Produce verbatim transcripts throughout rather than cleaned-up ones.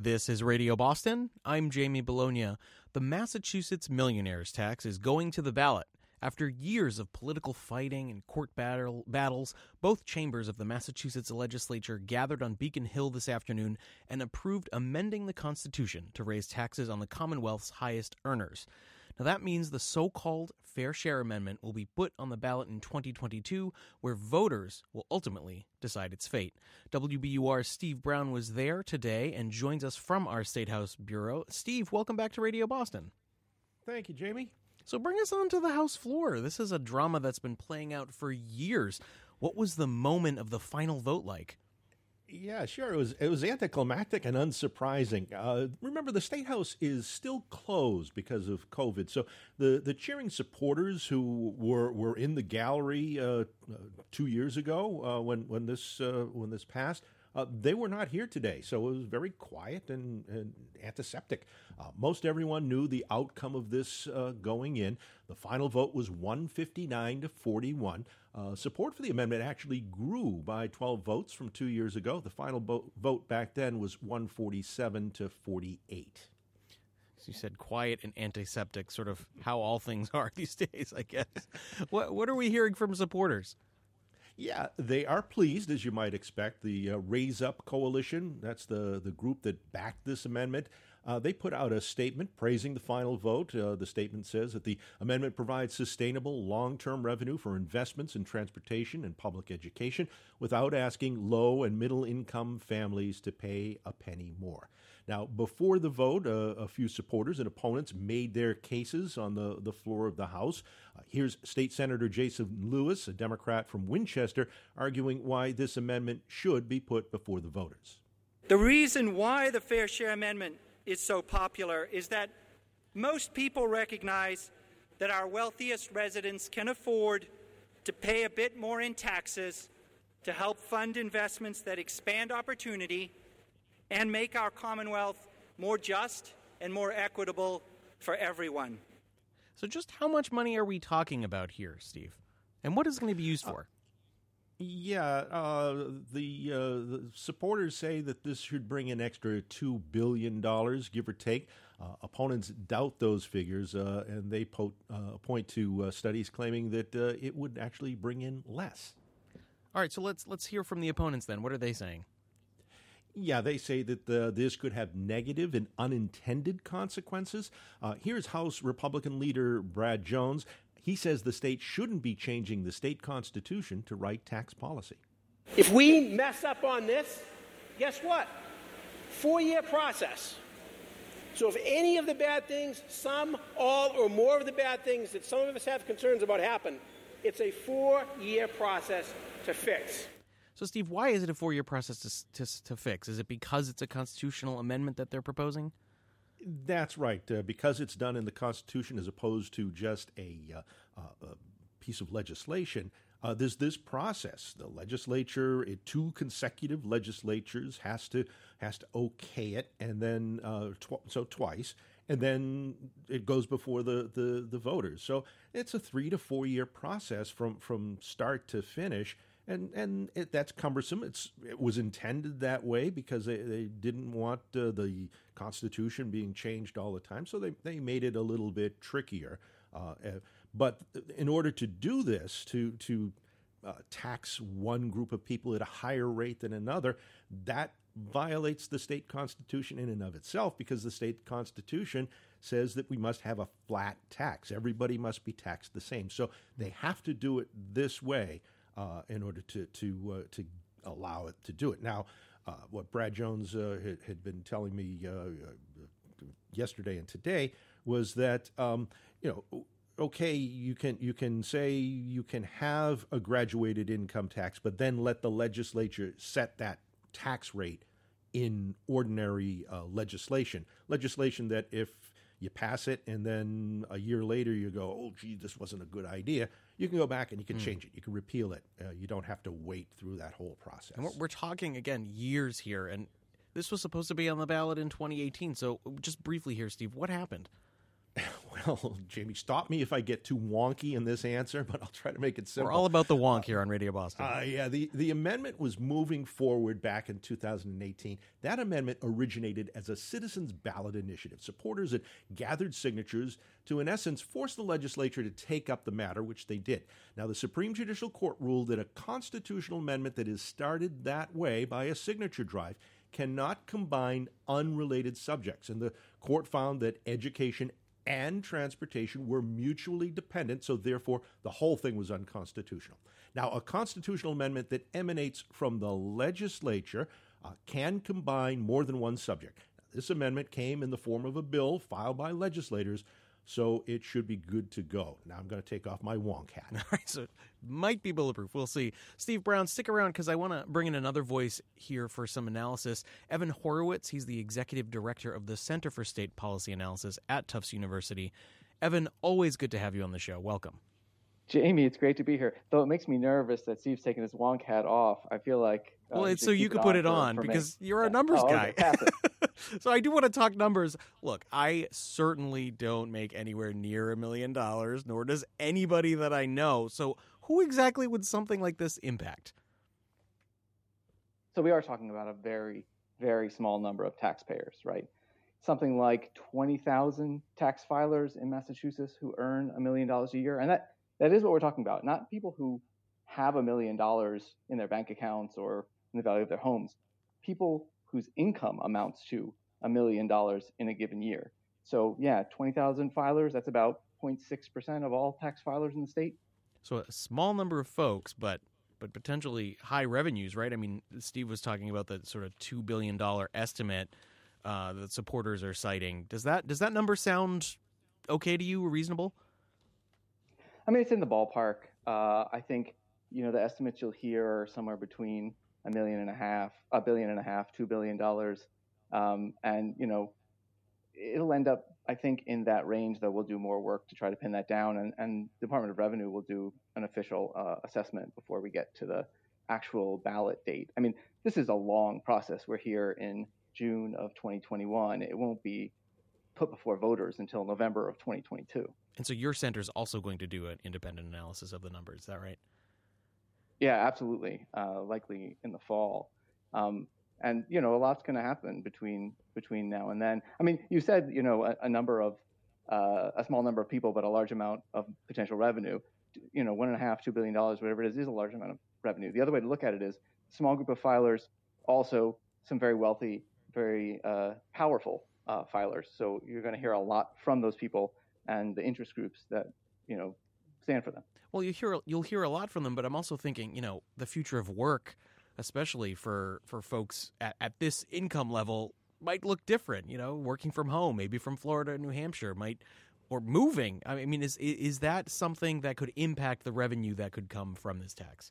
This is Radio Boston. I'm Jamie Bologna. The Massachusetts millionaires tax is going to the ballot. After years of political fighting and court battle, battles, both chambers of the Massachusetts legislature gathered on Beacon Hill this afternoon and approved amending the Constitution to raise taxes on the Commonwealth's highest earners. Now, that means the so-called Fair Share Amendment will be put on the ballot in twenty twenty-two, where voters will ultimately decide its fate. W B U R's Steve Brown was there today and joins us from our State House Bureau. Steve, welcome back to Radio Boston. Thank you, Jamie. So bring us on to the House floor. This is a drama that's been playing out for years. What was the moment of the final vote like? Yeah, sure. It was it was anticlimactic and unsurprising. Uh, remember, the State House is still closed because of COVID. So the, the cheering supporters who were were in the gallery uh, two years ago uh, when when this uh, when this passed, uh, they were not here today. So it was very quiet and, and antiseptic. Uh, most everyone knew the outcome of this uh, going in. The final vote was one fifty-nine to forty-one. Uh, support for the amendment actually grew by twelve votes from two years ago. The final bo- vote back then was one forty-seven to forty-eight. So you said quiet and antiseptic, sort of how all things are these days, I guess. What what are we hearing from supporters? Yeah, they are pleased, as you might expect. The uh, Raise Up Coalition, that's the, the group that backed this amendment, uh, they put out a statement praising the final vote. Uh, the statement says that the amendment provides sustainable long-term revenue for investments in transportation and public education without asking low- and middle-income families to pay a penny more. Now, before the vote, uh, a few supporters and opponents made their cases on the, the floor of the House. Uh, here's State Senator Jason Lewis, a Democrat from Winchester, arguing why this amendment should be put before the voters. The reason why the Fair Share Amendment is so popular is that most people recognize that our wealthiest residents can afford to pay a bit more in taxes to help fund investments that expand opportunity and make our Commonwealth more just and more equitable for everyone. So just how much money are we talking about here, Steve? And what is it going to be used for? Uh, yeah, uh, the, uh, the supporters say that this should bring an extra two billion dollars, give or take. Uh, opponents doubt those figures, uh, and they po- uh, point to uh, studies claiming that uh, it would actually bring in less. All right, so let's let's hear from the opponents then. What are they saying? Yeah, they say that uh, this could have negative and unintended consequences. Uh, here's House Republican leader Brad Jones. He says the state shouldn't be changing the state constitution to write tax policy. If we mess up on this, guess what? Four-year process. So if any of the bad things, some, all, or more of the bad things that some of us have concerns about happen, it's a four-year process to fix. So, Steve, why is it a four-year process to, to, to fix? Is it because it's a constitutional amendment that they're proposing? That's right. Uh, because it's done in the Constitution as opposed to just a, uh, uh, a piece of legislation, uh, there's this process. The legislature, it, two consecutive legislatures has to has to okay it, and then uh, tw- so twice, and then it goes before the, the, the voters. So it's a three to four year process from from start to finish. And and it, that's cumbersome. It's it was intended that way because they, they didn't want uh, the Constitution being changed all the time, so they, they made it a little bit trickier. Uh, but in order to do this, to to uh, tax one group of people at a higher rate than another, that violates the state constitution in and of itself, because the state constitution says that we must have a flat tax. Everybody must be taxed the same. So they have to do it this way. Uh, in order to to uh, to allow it to do it. Now, uh, what Brad Jones uh, had, had been telling me uh, yesterday and today was that um, you know, okay, you can you can say you can have a graduated income tax, but then let the legislature set that tax rate in ordinary uh, legislation, legislation that if you pass it and then a year later you go, oh, gee, this wasn't a good idea, you can go back and you can mm. change it. You can repeal it. Uh, you don't have to wait through that whole process. And we're, we're talking, again, years here, and this was supposed to be on the ballot in twenty eighteen. So just briefly here, Steve, what happened? Well, Jamie, stop me if I get too wonky in this answer, but I'll try to make it simple. We're all about the wonk here on Radio Boston. Uh, yeah, the, the amendment was moving forward back in two thousand eighteen. That amendment originated as a citizens' ballot initiative. Supporters had gathered signatures to, in essence, force the legislature to take up the matter, which they did. Now, the Supreme Judicial Court ruled that a constitutional amendment that is started that way by a signature drive cannot combine unrelated subjects. And the court found that education and transportation were mutually dependent, so therefore the whole thing was unconstitutional. Now, a constitutional amendment that emanates from the legislature uh, can combine more than one subject. Now, this amendment came in the form of a bill filed by legislators, so it should be good to go. Now I'm going to take off my wonk hat. All right, so it might be bulletproof. We'll see. Steve Brown, stick around because I want to bring in another voice here for some analysis. Evan Horowitz, he's the executive director of the Center for State Policy Analysis at Tufts University. Evan, always good to have you on the show. Welcome. Jamie, it's great to be here. Though it makes me nervous that Steve's taking his wonk hat off. I feel like... Uh, well, it's so you could put it on, because you're a numbers oh, guy. Okay, pass it. So I do want to talk numbers. Look, I certainly don't make anywhere near a million dollars, nor does anybody that I know. So who exactly would something like this impact? So we are talking about a very, very small number of taxpayers, right? Something like twenty thousand tax filers in Massachusetts who earn a million dollars a year. And that, that is what we're talking about, not people who have a million dollars in their bank accounts or in the value of their homes. People whose income amounts to a million dollars in a given year. So yeah, twenty thousand filers, that's about zero point six percent of all tax filers in the state. So a small number of folks, but but potentially high revenues, right? I mean, Steve was talking about the sort of two billion dollars estimate uh, that supporters are citing. Does that does that number sound okay to you or reasonable? I mean, it's in the ballpark. Uh, I think, you know, the estimates you'll hear are somewhere between a million and a half, a billion and a half, two billion dollars. Um, and, you know, it'll end up, I think, in that range, though we'll do more work to try to pin that down. And, and the Department of Revenue will do an official uh, assessment before we get to the actual ballot date. I mean, this is a long process. We're here in June of twenty twenty-one. It won't be put before voters until November of twenty twenty-two. And so your center is also going to do an independent analysis of the numbers. Is that right? Yeah, absolutely. Uh, likely in the fall. Um, and, you know, a lot's going to happen between between now and then. I mean, you said, you know, a, a number of, uh, a small number of people, but a large amount of potential revenue. You know, one and a half, two billion dollars, whatever it is, is a large amount of revenue. The other way to look at it is small group of filers, also some very wealthy, very uh, powerful uh, filers. So you're going to hear a lot from those people and the interest groups that, you know, stand for them. Well, you hear you'll hear a lot from them, but I'm also thinking, you know, the future of work, especially for, for folks at, at this income level, might look different. You know, working from home, maybe from Florida or New Hampshire, might or moving. I mean, is is that something that could impact the revenue that could come from this tax?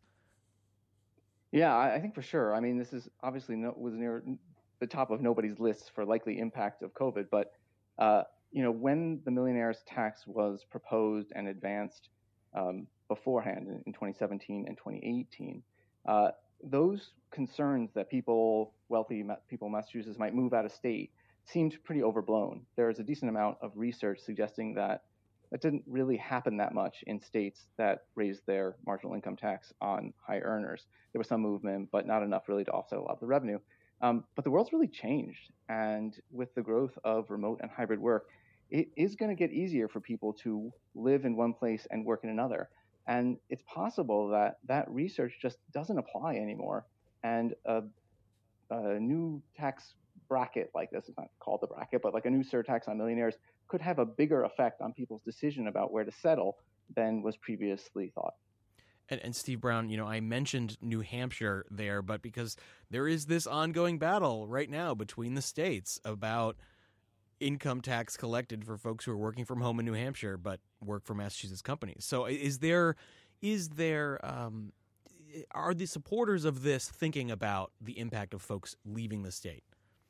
Yeah, I think for sure. I mean, this is obviously no, was near the top of nobody's list for likely impact of COVID, but uh, you know, when the millionaires tax was proposed and advanced um, beforehand in, in twenty seventeen and twenty eighteen, uh, those concerns that people, wealthy people in Massachusetts might move out of state seemed pretty overblown. There is a decent amount of research suggesting that that didn't really happen that much in states that raised their marginal income tax on high earners. There was some movement, but not enough really to offset a lot of the revenue. Um, but the world's really changed. And with the growth of remote and hybrid work, it is going to get easier for people to live in one place and work in another. And it's possible that that research just doesn't apply anymore. And a, a new tax bracket like this, it's not called a bracket, but like a new surtax on millionaires could have a bigger effect on people's decision about where to settle than was previously thought. And, and Steve Brown, you know, I mentioned New Hampshire there, but because there is this ongoing battle right now between the states about income tax collected for folks who are working from home in New Hampshire but work for Massachusetts companies. So is there, is there, um, are the supporters of this thinking about the impact of folks leaving the state?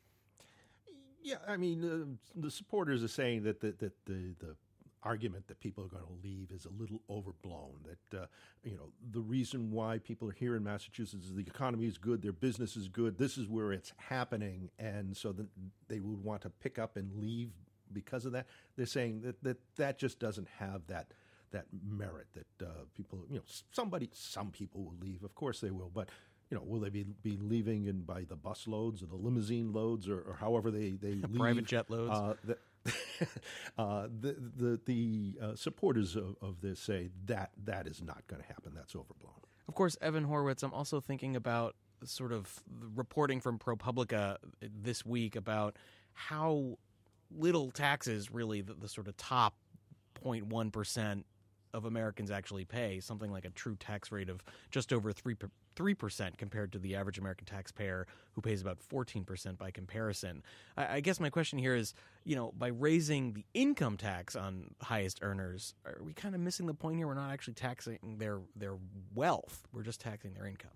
Yeah, I mean, uh, the supporters are saying that the, that the, the argument that people are going to leave is a little overblown, that, uh, you know, the reason why people are here in Massachusetts is the economy is good, their business is good, this is where it's happening, and so that they would want to pick up and leave because of that. They're saying that that, that just doesn't have that that merit that uh, people, you know, somebody, some people will leave. Of course they will, but you know, will they be be leaving in by the bus loads or the limousine loads or, or however they they leave? Private jet loads. Uh, the, uh, the the the uh, supporters of, of this say that that is not going to happen. That's overblown. Of course, Evan Horowitz, I'm also thinking about sort of the reporting from ProPublica this week about how little taxes really the, the sort of top zero point one percent of Americans actually pay, something like a true tax rate of just over three percent compared to the average American taxpayer who pays about fourteen percent by comparison. I, I guess my question here is, you know, by raising the income tax on highest earners, are we kind of missing the point here? We're not actually taxing their their wealth. We're just taxing their income.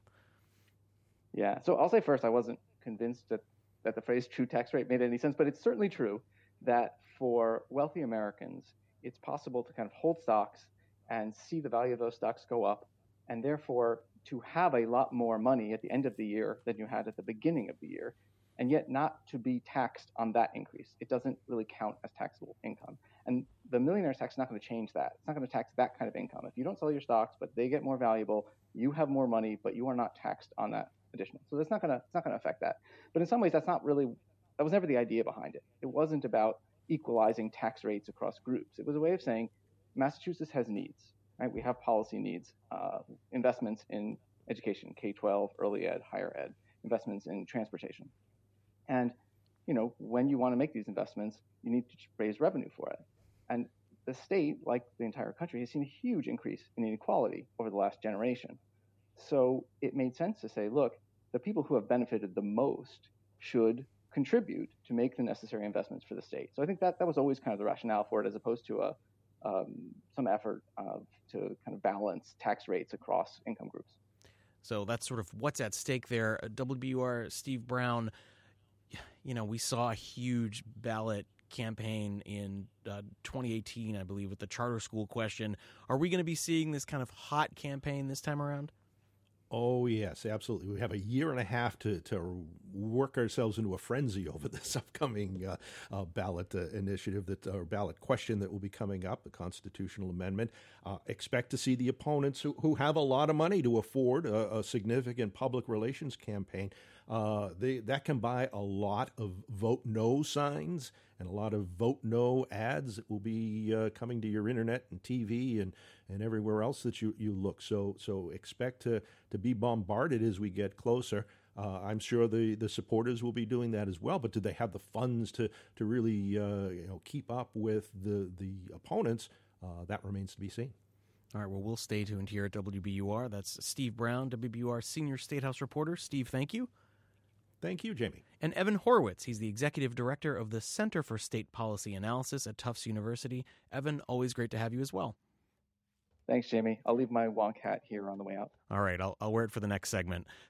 Yeah. So I'll say first, I wasn't convinced that, that the phrase true tax rate made any sense, but it's certainly true that for wealthy Americans, it's possible to kind of hold stocks and see the value of those stocks go up, and therefore to have a lot more money at the end of the year than you had at the beginning of the year, and yet not to be taxed on that increase. It doesn't really count as taxable income. And the millionaire's tax is not going to change that. It's not going to tax that kind of income. If you don't sell your stocks, but they get more valuable, you have more money, but you are not taxed on that additional. So that's not going to, it's not going to affect that. But in some ways, that's not really, that was never the idea behind it. It wasn't about equalizing tax rates across groups. It was a way of saying, Massachusetts has needs, right? We have policy needs, uh, investments in education, K twelve, early ed, higher ed, investments in transportation. And, you know, when you want to make these investments, you need to raise revenue for it. And the state, like the entire country, has seen a huge increase in inequality over the last generation. So it made sense to say, look, the people who have benefited the most should contribute to make the necessary investments for the state. So I think that that was always kind of the rationale for it, as opposed to a Um, some effort uh, to kind of balance tax rates across income groups. So that's sort of what's at stake there. W B U R, Steve Brown, you know, we saw a huge ballot campaign in uh, twenty eighteen, I believe, with the charter school question. Are we going to be seeing this kind of hot campaign this time around? Oh, yes, absolutely. We have a year and a half to, to work ourselves into a frenzy over this upcoming uh, uh, ballot uh, initiative, that or ballot question that will be coming up, the constitutional amendment. Uh, expect to see the opponents who, who have a lot of money to afford a, a significant public relations campaign. Uh, they, that can buy a lot of vote no signs and a lot of vote no ads that will be uh, coming to your internet and T V and, and everywhere else that you, you look. So so expect to, to be bombarded as we get closer. Uh, I'm sure the, the supporters will be doing that as well. But do they have the funds to to really uh, you know keep up with the the opponents? Uh, that remains to be seen. All right, well, we'll stay tuned here at W B U R. That's Steve Brown, W B U R senior State House reporter. Steve, thank you. Thank you, Jamie. And Evan Horowitz, he's the executive director of the Center for State Policy Analysis at Tufts University. Evan, always great to have you as well. Thanks, Jamie. I'll leave my wonk hat here on the way out. All right, I'll, I'll wear it for the next segment.